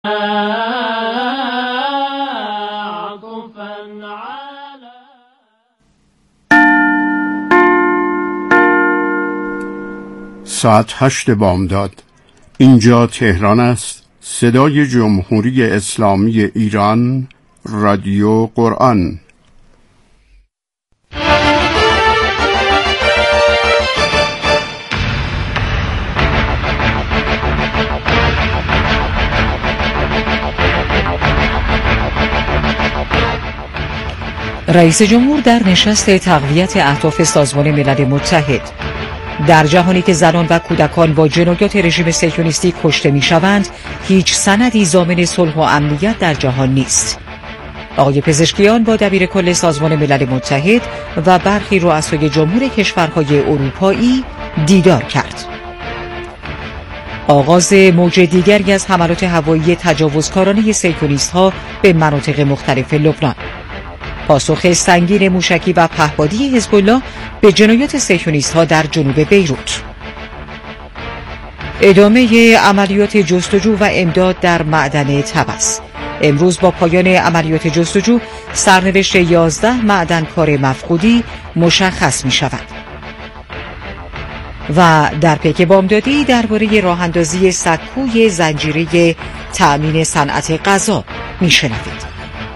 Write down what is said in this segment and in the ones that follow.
ساعت 8 بامداد. اینجا تهران است. صدای جمهوری اسلامی ایران، رادیو قرآن. رئیس جمهور در نشست تقویت اهداف سازمان ملل متحد: در جهانی که زنان و کودکان با جنایات رژیم صهیونیستی کشته می‌شوند، هیچ سندی ضامن صلح و امنیت در جهان نیست. آقای پزشکیان با دبیر کل سازمان ملل متحد و برخی رؤسای جمهور کشورهای اروپایی دیدار کرد. آغاز موج دیگری از حملات هوایی تجاوزکارانه صهیونیست‌ها به مناطق مختلف لبنان. پاسخ سنگین موشکی و پهپادی حزب الله به جنایات صهیونیست‌ها در جنوب بیروت. ادامه عملیات جستجو و امداد در معدن طبس. امروز با پایان عملیات جستجو سرنوشت 11 معدنکار مفقودی مشخص می شود. و در پیک بامدادی درباره راه اندازی سکوی زنجیره تأمین صنعت غذا می شنوید.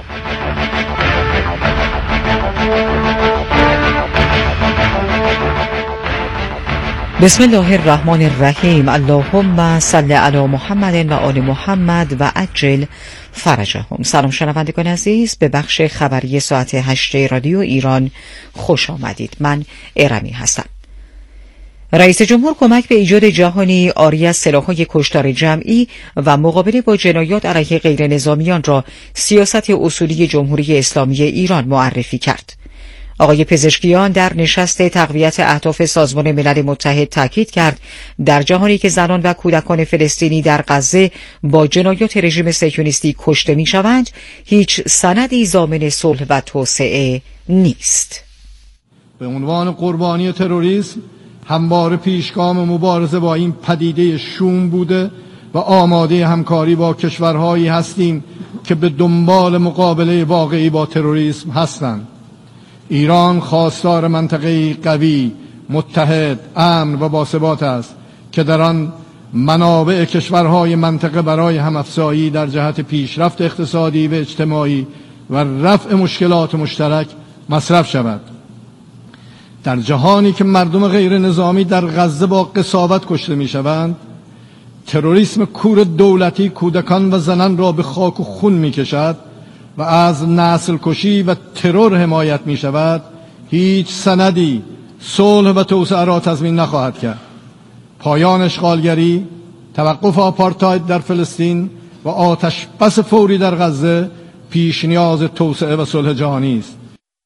بسم الله الرحمن الرحیم. اللهم صل علی محمد و آل محمد و عجل فرجهم. سلام شنوندگان عزیز، به بخش خبری ساعت 8 رادیو ایران خوش آمدید. من ارمی هستم. رئیس جمهور کمک به ایجاد جهانی عاری از سلاح‌های کشتار جمعی و مقابله با جنایات علیه غیر نظامیان را سیاست اصولی جمهوری اسلامی ایران معرفی کرد. آقای پزشکیان در نشست تقویت اهداف سازمان ملل متحد تاکید کرد در جهانی که زنان و کودکان فلسطینی در غزه با جنایات رژیم صهیونیستی کشته می‌شوند، هیچ سندی ضامن صلح و توسعه نیست. به عنوان قربانی تروریسم همواره پیشگام مبارزه با این پدیده شوم بوده و آماده همکاری با کشورهایی هستیم که به دنبال مقابله واقعی با تروریسم هستند. ایران خواستار منطقه‌ای قوی، متحد، امن و باثبات است که در آن منابع کشورهای منطقه برای همافزایی در جهت پیشرفت اقتصادی و اجتماعی و رفع مشکلات مشترک مصرف شود. در جهانی که مردم غیر نظامی در غزه با قساوت کشته می شوند، تروریسم کور دولتی کودکان و زنان را به خاک و خون می کشد و از نسل کشی و ترور حمایت می شود، هیچ سندی صلح و توسعه را تضمین نخواهد کرد. پایان اشغالگری، توقف آپارتاید در فلسطین و آتش بس فوری در غزه پیش نیاز توسعه و صلح جهانی است.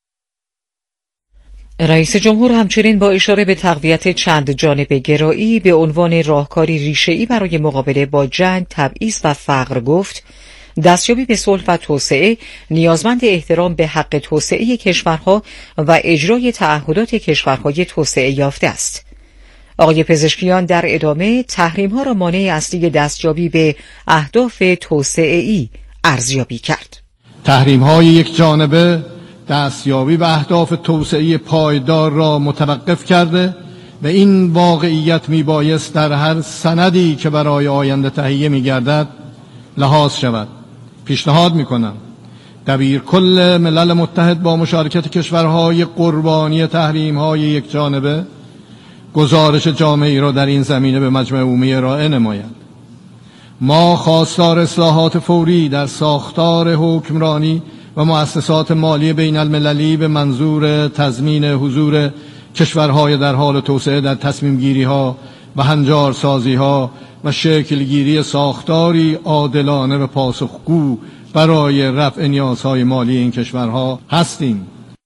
رئیس جمهور همچنین با اشاره به تقویت چند جانبه گرایی به عنوان راهکاری ریشه‌ای برای مقابله با جنگ، تبعیض و فقر گفت: دستیابی به صلح و توسعه نیازمند احترام به حق توسعه کشورها و اجرای تعهدات کشورهای توسعه یافته است. آقای پزشکیان در ادامه تحریم‌ها را مانع اصلی دستیابی به اهداف توسعه‌ای ارزیابی کرد. تحریم‌های یک جانبه دستیابی به اهداف توسعه‌ای پایدار را متوقف کرده و این واقعیت میبایست در هر سندی که برای آینده تهیه می‌گردد لحاظ شود. پیشنهاد میکنم دبیر کل ملل متحد با مشارکت کشورهای قربانی تحریم‌های یک جانبه گزارش جامعی را در این زمینه به مجمع عمومی ارائه نماید. ما خواستار اصلاحات فوری در ساختار حکمرانی و مؤسسات مالی بین المللی به منظور تضمین حضور کشورهای در حال توسعه در تصمیم گیری ها و هنجارسازی ها و شکلگیری ساختاری عادلانه و پاسخگو برای رفع نیازهای مالی این کشورها هستیم.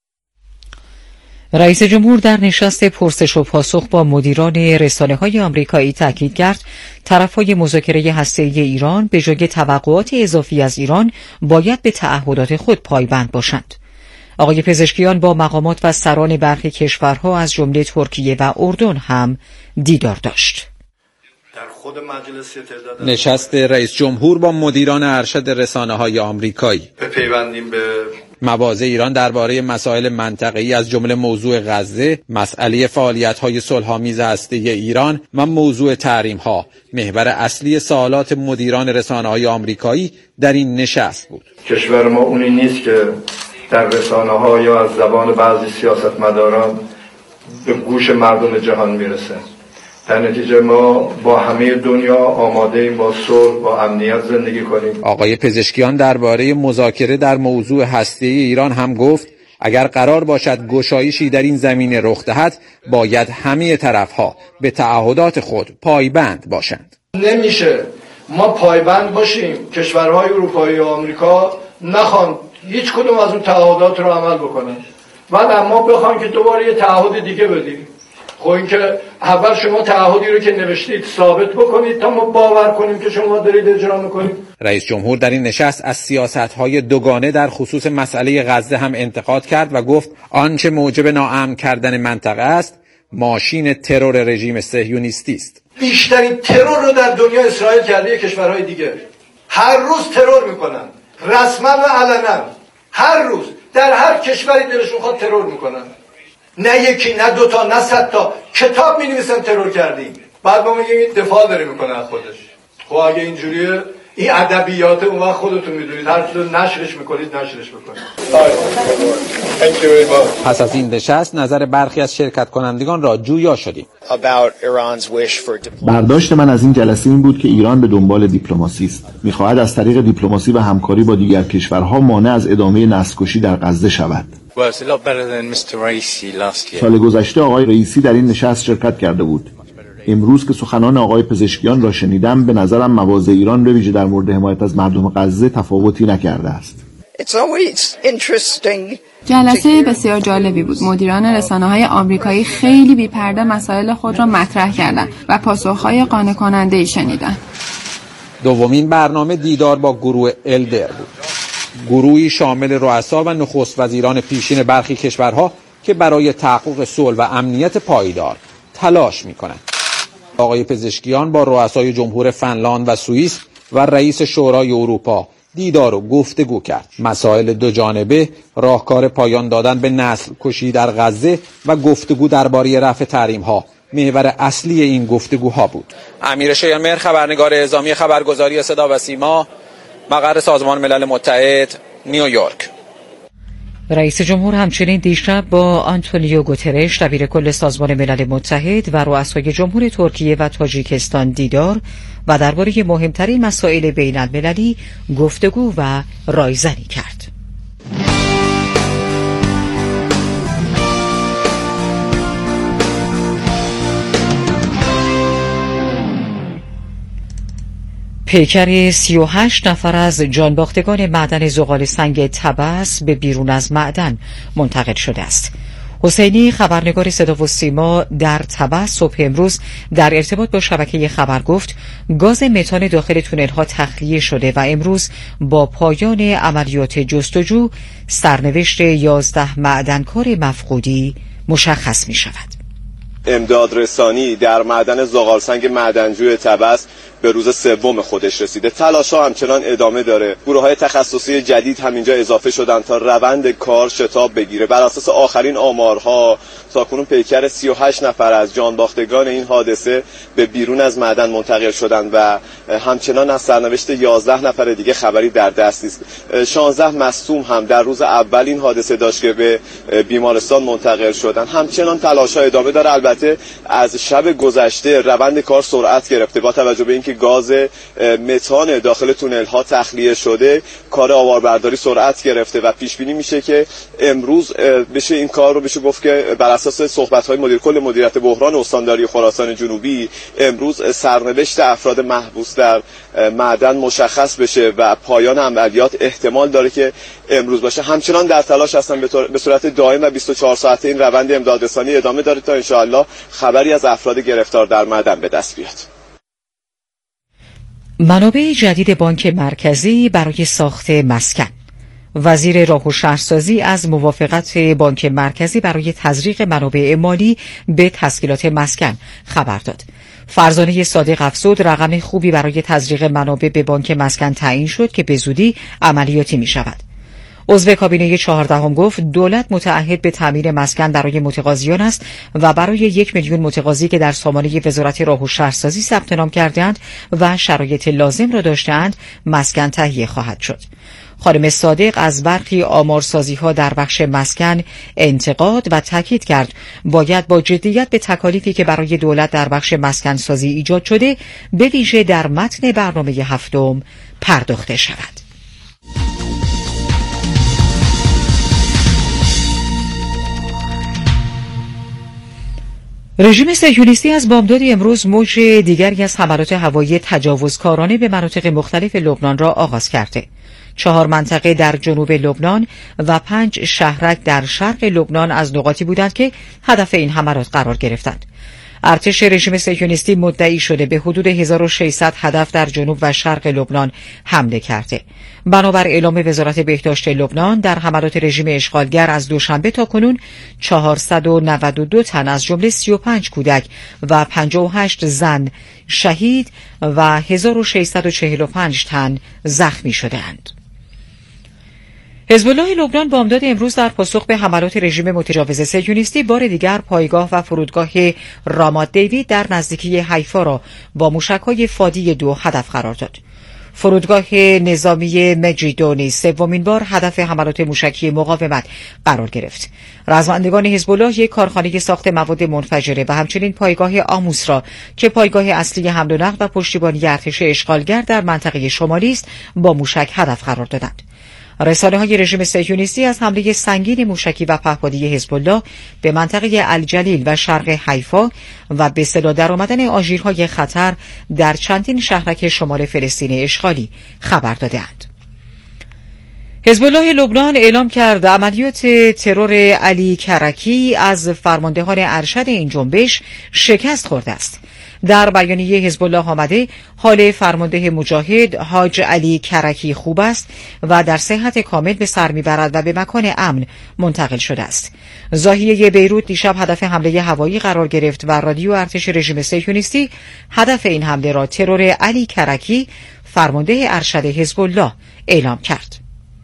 رئیس جمهور در نشست پرسش و پاسخ با مدیران رسانه‌های آمریکایی تاکید کرد طرف‌های مذاکره هسته‌ای ایران به جای توقعات اضافی از ایران باید به تعهدات خود پایبند باشند. آقای پزشکیان با مقامات و سران برخی کشورها از جمله ترکیه و اردن هم دیدار داشت. در خود مجلس تعداد نشست رئیس جمهور با مدیران ارشد رسانه‌های آمریکایی. بپیوندیم به مواضع ایران درباره مسائل منطقه‌ای از جمله موضوع غزه، مسئله فعالیت‌های صلح‌آمیز هسته‌ای ایران و موضوع تحریم‌ها محور اصلی سوالات مدیران رسانه‌های آمریکایی در این نشست بود. کشور ما اونی نیست که در رسانه‌ها یا از زبان بعضی سیاستمداران به گوش مردم جهان میرسه. در نتیجه ما با همه دنیا آماده ایم با صلح با امنیت زندگی کنیم. آقای پزشکیان درباره مذاکره در موضوع هسته‌ای ایران هم گفت اگر قرار باشد گشایشی در این زمینه رخ دهد باید همه طرف‌ها به تعهدات خود پایبند باشند. نمیشه ما پایبند باشیم کشورهای اروپایی و آمریکا نخوان هیچ کدوم از اون تعهدات رو عمل بکنن بعد اما بخوان که دوباره یه تعهد دیگه بدیم. خب این که اول شما تعهدی رو که نوشتید ثابت بکنید تا ما باور کنیم که شما دارید اجرا میکنید. رئیس جمهور در این نشست از سیاست‌های دوگانه در خصوص مسئله غزه هم انتقاد کرد و گفت آنچه موجب ناامن کردن منطقه است ماشین ترور رژیم صهیونیستی است. بیشترین ترور رو در دنیا اسرائیل کرده کشورهای دیگه. هر روز ترور میکنن رسما و علنا. هر روز در هر کشوری دلشون خواد ترور میکنن. نه یکی نه دوتا نه 100 تا کتاب می‌نویسن ترور کردیم بعد ما میگیم این دفاع داره میکنه از خودش. خب اگه اینجوریه این ادبیات اون وقت خودتون میدونید هر چیزو نشرش میکنید نشرش بکنید. پس از این نشست نظر برخی از شرکت کنندگان را جویا شدیم. برداشت من از این جلسه این بود که ایران به دنبال دیپلماسی است. می‌خواهد از طریق دیپلماسی و همکاری با دیگر کشورها مانع از ادامه نسل‌کشی در غزه شود. سال گذشته آقای رئیسی در این نشست شرکت کرده بود. امروز که سخنان آقای پزشکیان را شنیدم به نظرم مواضع ایران به ویژه در مورد حمایت از مردم غزه تفاوتی نکرده است. جلسه بسیار جالبی بود. مدیران رسانه‌های آمریکایی خیلی بی‌پرده مسائل خود را مطرح کردند و پاسخ‌های قانع کننده‌ای شنیدند. دومین برنامه دیدار با گروه الدر بود. گروهی شامل رؤسا و نخست وزیران پیشین برخی کشورها که برای تحقق صلح و امنیت پایدار تلاش می‌کنند. آقای پزشکیان با رؤسای جمهور فنلاند و سوئیس و رئیس شورای اروپا دیدار و گفتگو کرد. مسائل دو جانبه، راهکار پایان دادن به نسل کشی در غزه و گفتگو درباره رفع تحریم‌ها محور اصلی این گفتگوها بود. امیر شیرمهر، خبرنگار اعزامی خبرگزاری صدا و سیما، مقر سازمان ملل متحد، نیویورک. رئیس جمهور همچنین دیشب با آنتونیو گوترش دبیر کل سازمان ملل متحد و رؤسای جمهور ترکیه و تاجیکستان دیدار و درباره مهمترین مسائل بین المللی گفتگو و رایزنی کرد. پیکر 38 نفر از جانباختگان معدن زغال سنگ طبس به بیرون از معدن منتقل شده است. حسینی، خبرنگار صدا و سیما در طبس، صبح امروز در ارتباط با شبکه خبر گفت گاز متان داخل تونل‌ها تخلیه شده و امروز با پایان عملیات جستجو سرنوشت 11 معدنکار مفقودی مشخص می شود. امداد رسانی در معدن زغالسنگ معدنجوی طبس به روز سوم خودش رسیده. تلاش‌ها همچنان ادامه داره. گروه‌های تخصصی جدید هم اینجا اضافه شدن تا روند کار شتاب بگیره. بر اساس آخرین آمارها تاکنون پیکر 38 نفر از جانباختگان این حادثه به بیرون از معدن منتقل شدند و همچنان از سرنوشت 11 نفر دیگه خبری در دست نیست. 16 مصدوم هم در روز اول این حادثه داشت که به بیمارستان منتقل شدند. همچنان تلاش‌ها ادامه داره. البته از شب گذشته روند کار سرعت گرفته با توجه به اینکه گاز متان داخل تونل ها تخلیه شده، کار آواربرداری سرعت گرفته و پیش بینی میشه که امروز بشه این کار رو بشه گفت که بر اساس صحبت های مدیر کل مدیریت بحران استانداری خراسان جنوبی امروز سرنوشت افراد محبوس در معدن مشخص بشه و پایان عملیات احتمال داره که امروز باشه. همچنان در تلاش هستن به صورت دائم و 24 ساعته این روند امدادرسانی ادامه داره تا ان شاءالله خبری از افراد گرفتار در معدن به دست بیاد. منابع جدید بانک مرکزی برای ساخت مسکن. وزیر راه و شهرسازی از موافقت بانک مرکزی برای تزریق منابع مالی به تسهیلات مسکن خبر داد. فرزانه صادق افزود رقم خوبی برای تزریق منابع به بانک مسکن تعیین شد که به زودی عملیاتی می شود. عضو کابینه 14 گفت دولت متعهد به تامین مسکن برای متقاضیان است و برای 1 میلیون متقاضی که در سامانه وزارت راه و شهرسازی ثبت نام کرده‌اند و شرایط لازم را داشته‌اند مسکن تهیه خواهد شد. خانم صادق از برخی آمارسازی‌ها در بخش مسکن انتقاد و تاکید کرد باید با جدیت به تکالیفی که برای دولت در بخش مسکن سازی ایجاد شده به ویژه در متن برنامه هفتم پرداخته شود. رژیم صهیونیستی از بامداد امروز موج دیگری از حملات هوایی تجاوزکارانه به مناطق مختلف لبنان را آغاز کرده. 4 منطقه در جنوب لبنان و 5 شهرک در شرق لبنان از نقاطی بودند که هدف این حملات قرار گرفتند. ارتش رژیم صهیونیستی مدعی شده به حدود 1600 هدف در جنوب و شرق لبنان حمله کرده. بنابر اعلام وزارت بهداشت لبنان در حملات رژیم اشغالگر از دوشنبه تا کنون 492 تن از جمله 35 کودک و 58 زن شهید و 1645 تن زخمی شده‌اند. حزب الله لبنان بامداد امروز در پاسخ به حملات رژیم متجاوز صهیونیستی بار دیگر پایگاه و فرودگاه رامات دیوید در نزدیکی حیفا را با موشک‌های فادی 2 هدف قرار داد. فرودگاه نظامی مجیدو نیز سومین بار هدف حملات موشکی مقاومت قرار گرفت. رزمندگان حزب الله یک کارخانه ساخت مواد منفجره و همچنین پایگاه آموس را که پایگاه اصلی حمل و نقل و پشتیبانی ارتش اشغالگر در منطقه شمالی است با موشک هدف قرار دادند. رسانه‌های رژیم صهیونیستی از حمله سنگین موشکی و پهپادی حزب الله به منطقه الجلیل و شرق حیفا و به صدا درآمدن آژیرهای خطر در چندین شهرک شمال فلسطین اشغالی خبر داده‌اند. حزب الله لبنان اعلام کرد عملیات ترور علی کرکی از فرماندهان ارشد این جنبش شکست خورده است. در بیانیه حزب الله آمده حال فرمانده مجاهد حاج علی کرکی خوب است و در صحت کامل به سر میبرد و به مکان امن منتقل شده است. زاهیه بیروت دیشب هدف حمله هوایی قرار گرفت و رادیو ارتش رژیم صهیونیستی هدف این حمله را ترور علی کرکی فرمانده ارشد حزب الله اعلام کرد.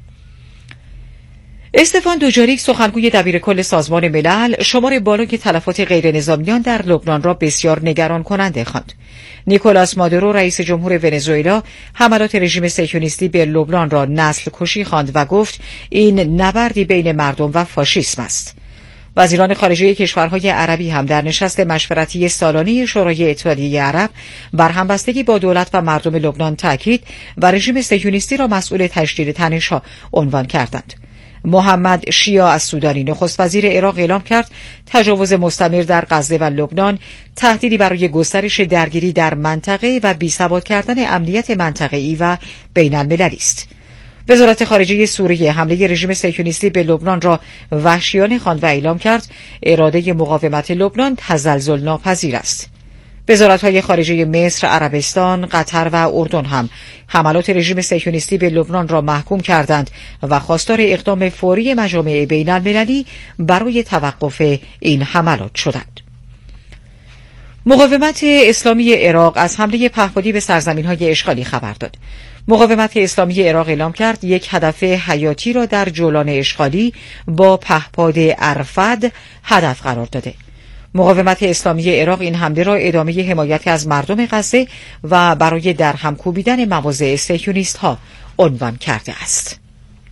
استفان دوجاریک سخنگوی دبیرکل سازمان ملل شمار بالای تلفات غیر نظامیان در لبنان را بسیار نگران کننده خواند. نیکولاس مادورو رئیس جمهور ونزوئلا حملات رژیم صهیونیستی به لبنان را نسل کشی خواند و گفت این نبردی بین مردم و فاشیسم است. وزیران خارجه کشورهای عربی هم در نشست مشورتی سالانه شورای اتحادیه عرب بر همبستگی با دولت و مردم لبنان تاکید و رژیم صهیونیستی را مسئول تشدید تنش‌ها عنوان کردند. محمد شیا از سودانی نخست وزیر عراق اعلام کرد تجاوز مستمر در غزه و لبنان تهدیدی برای گسترش درگیری در منطقه و بی‌ثبات کردن امنیت منطقه‌ای و بین‌المللی است. وزارت خارجه سوریه حمله رژیم صهیونیستی به لبنان را وحشیانه خواند و اعلام کرد اراده مقاومت لبنان تزلزل ناپذیر است. وزارت‌های خارجه مصر، عربستان، قطر و اردن هم حملات رژیم صهیونیستی به لبنان را محکوم کردند و خواستار اقدام فوری مجامع بین‌المللی برای توقف این حملات شدند. مقاومت اسلامی عراق از حمله پهپادی به سرزمین‌های اشغالی خبر داد. مقاومت اسلامی عراق اعلام کرد یک هدف حیاتی را در جولان اشغالی با پهپاد ارفد هدف قرار داده. مقاومت اسلامی عراق این حمله را ادامه حمایت از مردم غزه و برای درهم کوبیدن مواضع صهیونیست‌ها عنوان کرده است.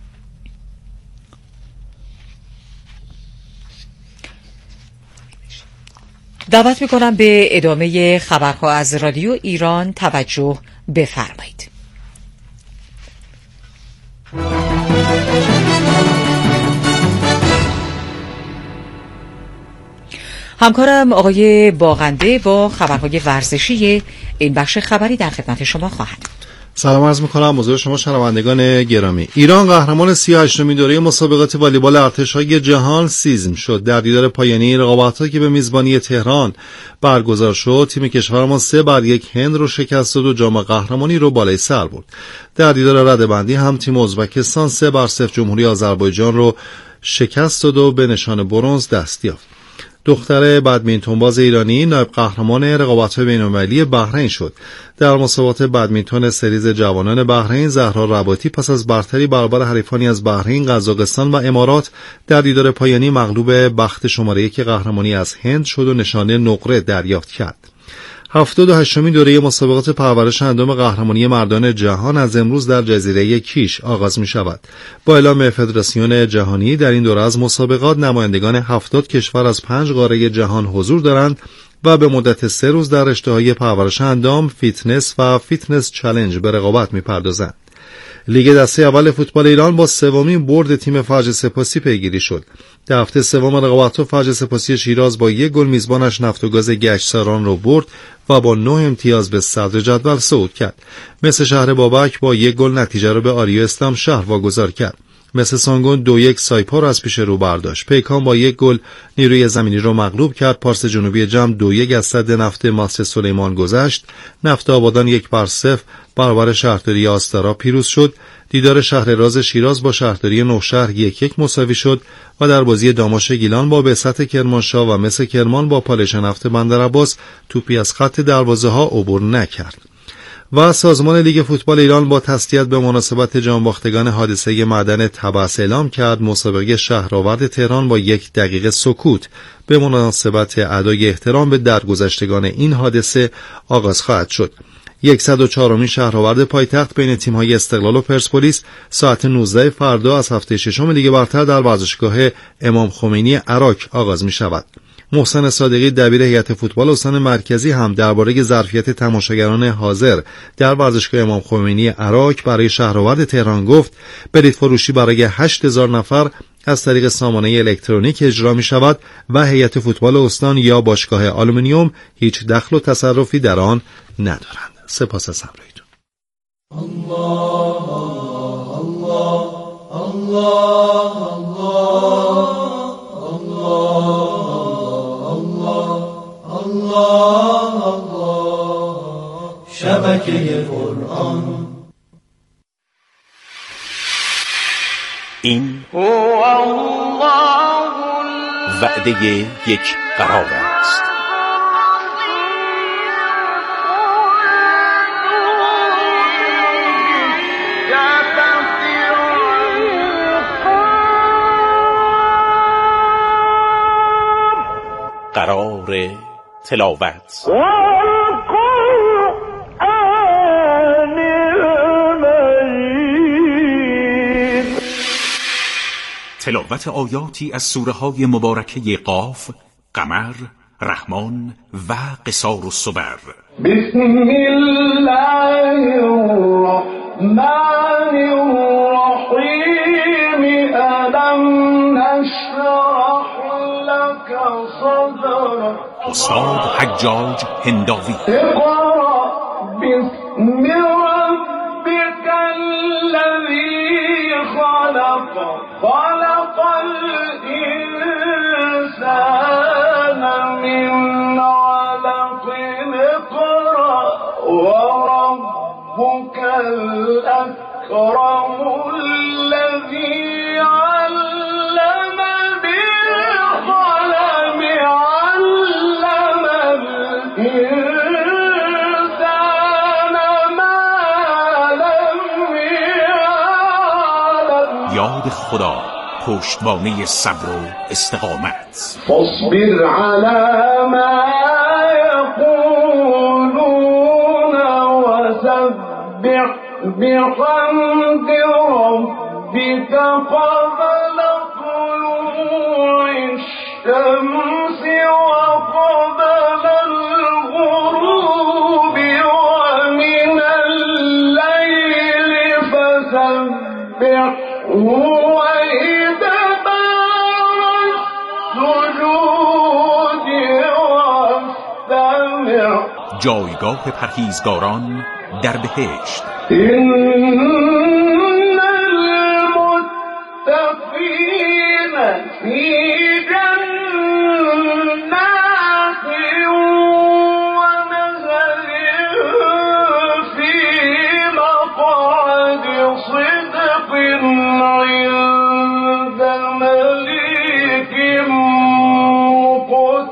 دعوت می‌کنم به ادامه خبرها از رادیو ایران توجه بفرمایید. همکارم آقای باغنده با خبرهای ورزشی این بخش خبری در خدمت شما خواهد. سلام عرض می‌کنم حضور شما شنوندگان گرامی. ایران قهرمان 38مین دوره مسابقات والیبال ارتش‌های جهان سیزم شد. در دیدار پایانی رقابت‌هایی که به میزبانی تهران برگزار شد، تیم کشورمان 3-1 هند رو شکست و جام قهرمانی رو بالای سر برد. در دیدار رده‌بندی هم تیم ازبکستان 3-0 جمهوری آذربایجان رو شکست داد و به نشان برنز دست یافت. دختر بدمینتون باز ایرانی نایب قهرمان رقابت‌های بین‌المللی بحرین شد. در مسابقات بدمینتون سریز جوانان بحرین، زهرا رباطی پس از برتری برابر حریفانی از بحرین، قزاقستان و امارات در دیدار پایانی مغلوب بخت شماره 1 قهرمانی از هند شد و نشانه نقره دریافت کرد. 78مین دوره مسابقات پرورش اندام قهرمانی مردان جهان از امروز در جزیره کیش آغاز می شود. با اعلام فدراسیون جهانی در این دوره از مسابقات نمایندگان 70 کشور از 5 قاره جهان حضور دارند و به مدت 3 روز در رشته‌های پرورش اندام، فیتنس و فیتنس چالش به رقابت می پردازند. لیگ دسته اول فوتبال ایران با سومین برد تیم فجر سپاسی پیگیری شد. در هفته سوم رقابت‌ها فجر سپاسی شیراز با 1 گل میزبانش نفت و گاز گشتساران را برد و با 9 امتیاز به صدر جدول صعود کرد. مثل شهر بابک با 1 گل نتیجه را به آریو اسلام شهر واگذار کرد. مثل سانگون 2-1 سایپا را از پیش رو برداشت. پیکان با 1 گل نیروی زمینی را مغلوب کرد. پارس جنوبی جم 2-1 از صد نفت ماست سلیمان گذشت. نفت آبادان 1-0 برابر شهرداری آستارا پیروز شد. دیدار شهر راز شیراز با شهرداری نوشهر 1-1 مساوی شد و در بازی داماش گیلان با بعثت کرمانشاه و مس کرمان با پالش نفت بندرعباس توپی از خط دروازه ها عبور نکرد. و سازمان لیگ فوتبال ایران با تسلیت به مناسبت جانباختگان حادثه معدن طبس اعلام کرد مسابقه شهرآورد تهران با 1 دقیقه سکوت به مناسبت ادای احترام به درگذشتگان این حادثه آغاز خواهد شد. 104مین شهرآورد پایتخت بین تیم‌های استقلال و پرسپولیس ساعت 19 فردا از هفته ششم لیگ برتر در ورزشگاه امام خمینی عراق آغاز می‌شود. محسن صادقی دبیر هیئت فوتبال استان مرکزی هم درباره ظرفیت تماشاگران حاضر در ورزشگاه امام خمینی عراق برای شهرآورد تهران گفت بلیط فروشی برای 8000 نفر از طریق سامانه الکترونیک اجرا می شود و هیئت فوتبال استان یا باشگاه آلومینیوم هیچ دخل و تصرفی در آن ندارند. سپاس از همراهیتون. الله الله الله الله الله شبکه قرآن. این وعده یک قرار است. قرار تلاوت. تلاوت آیاتی از سوره های مبارکه قاف، قمر، رحمان و قصار الصبر. بسم الله الرحمن الرحیم. الم نشرح لك صدرك. استاد حجاج هنداوی. اقرأ باسم ربك الذی خلق. خلق الإنسان من علق. اقرأ وربك الأكرم الذي علم بالقلم. علم الإنسان ما لم يعلم. یاد خدا، پشتوانه صبر و استقامت. فاصبر على ما يقولون وسبح بحمد ربك قبل طلوع الشمس وقبل الغروب ومن الليل فسبحه وإدبار السجود واستمع. جایگاه پرهیزگاران در بهشت. إن المتقين في جنات ونهر في مقعد صدق عند مليك مقتدر.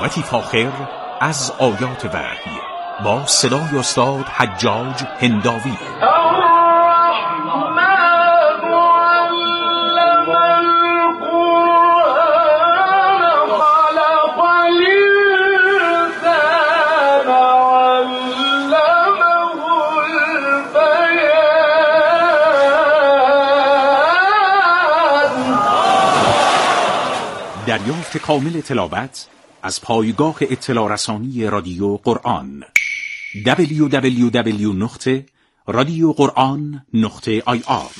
تلاوتی فاخر از آیات وحی با صدای استاد حجاج هنداوی. دریافت کامل تلاوت از پایگاه اطلاع رسانی رادیو قرآن www.radioquran.ir.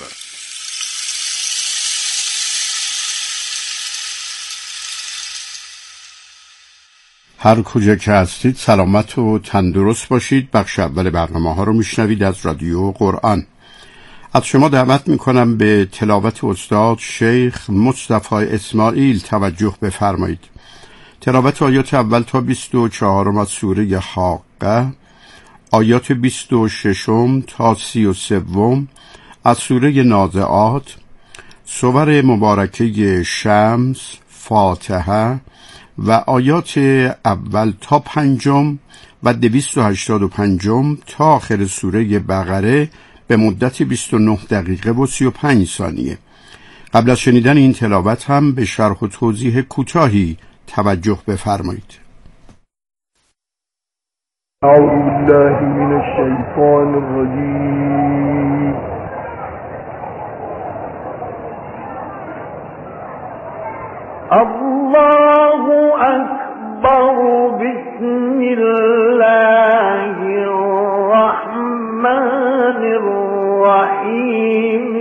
هر کجا که هستید سلامت و تندرست باشید. بخش اول برنامه ها رو میشنوید از رادیو قرآن. از شما دعوت میکنم به تلاوت استاد شیخ مصطفی اسماعیل توجه بفرمایید. تلاوت آیات اول تا 24 از سوره حاقه، آیات 26 تا 33 از سوره نازعات، سور مبارکه شمس، فاتحه و آیات اول تا 5 و 285 تا آخر سوره بقره به مدت 29 دقیقه و 35 ثانیه. قبل از شنیدن این تلاوت هم به شرح و توضیح کوتاهی توجه بفرمایید. اعوذ بالله من الشیطان الرجیم. الله اکبر. بسم الله الرحمن الرحیم.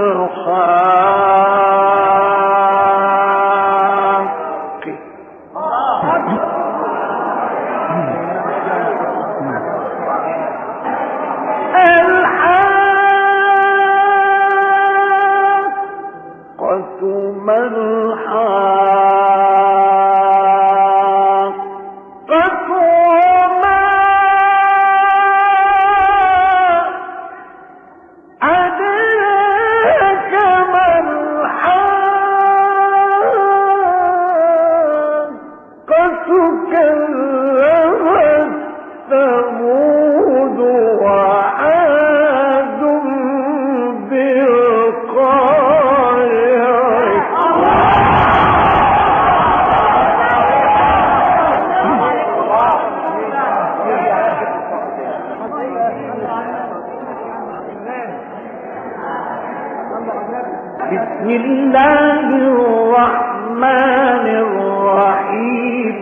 بسم الله الرحمن الرحیم.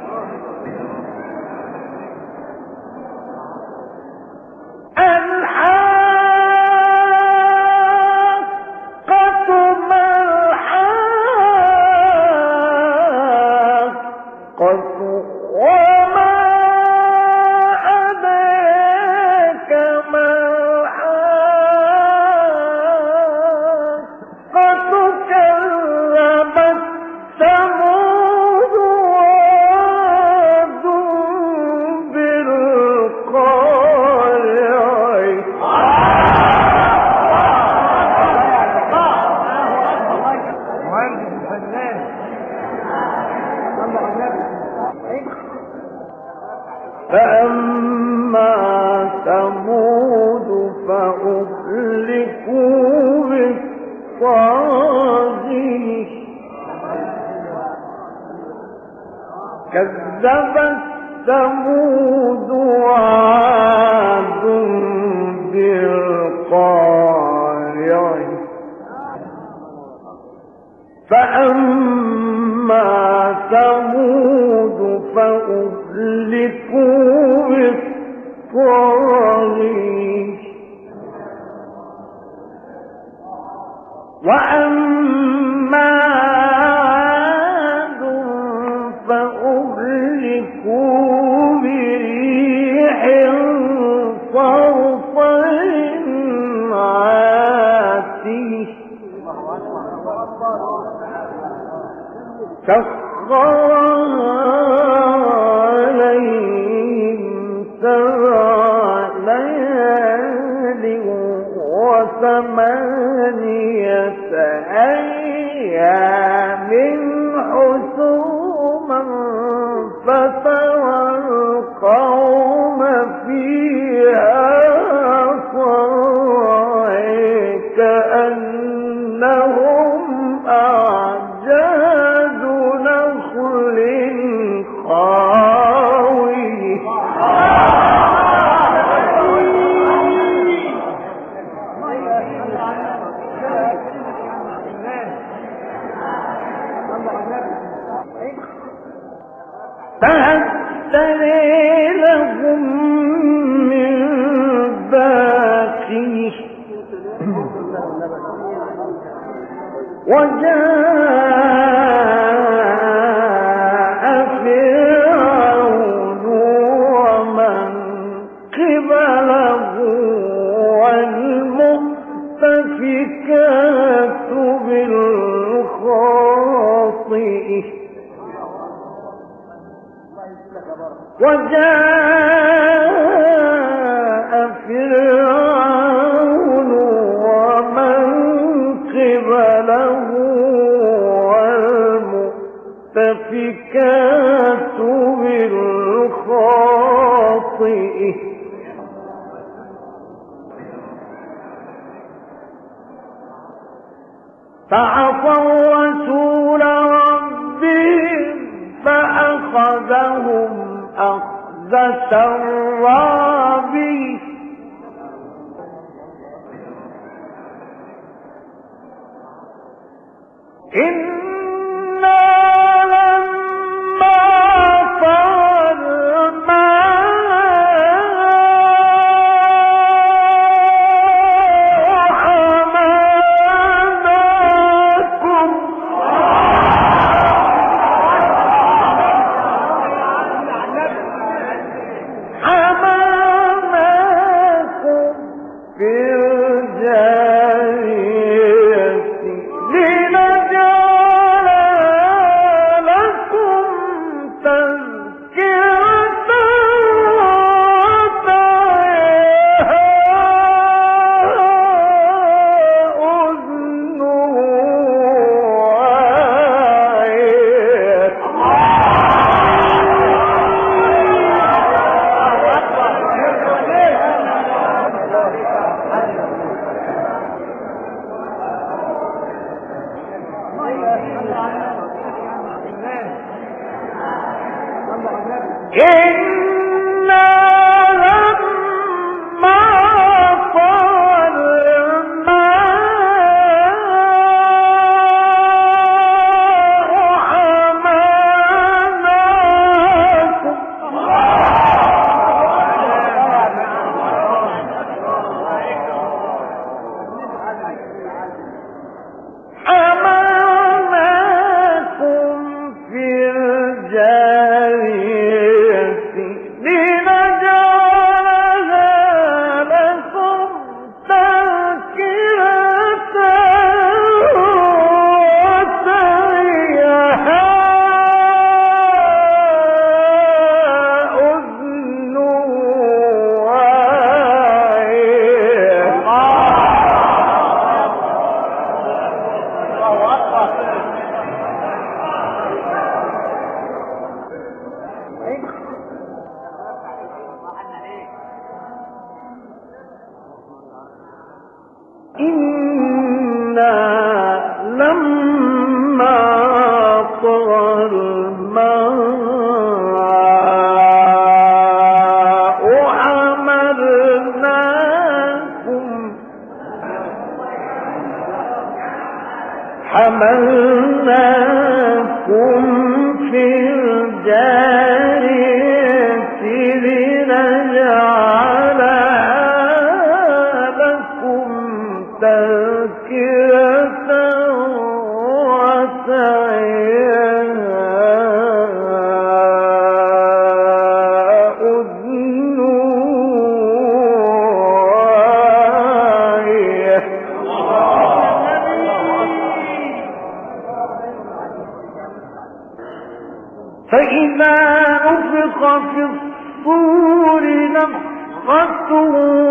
فأما ثمود فأهلكوا بالطاغية كذبت ثمود وعاد بالقارعة فأما ثمود فأهلكوا بالطاغية وأما عاد فأهلكوا بريح صرصر عاتية سخرها عليهم سبع ليال وثمانية أيام حسوما ذريته وجاء فرعون ومن قبله والمؤتفكات بالخاطئ وجاء فرعون ومن قبله والمؤتفكات بالخاطئ فعصوا رسول ربهم فأخذهم أخذة رابية إنا لما طغى الماء حملناكم في الجارية لنجعلها لكم تذكرة وتعيها أذن واعية إنا لما طغى الماء حملناكم في الجارية لنجعلها لكم تذكرة وتعيها أذن واعية إنا لما طغى الماء حملناكم في الجارية لنجعلها لكم تذكرة وتعيها أذن واعية فإذا نفخ في الصور نفخة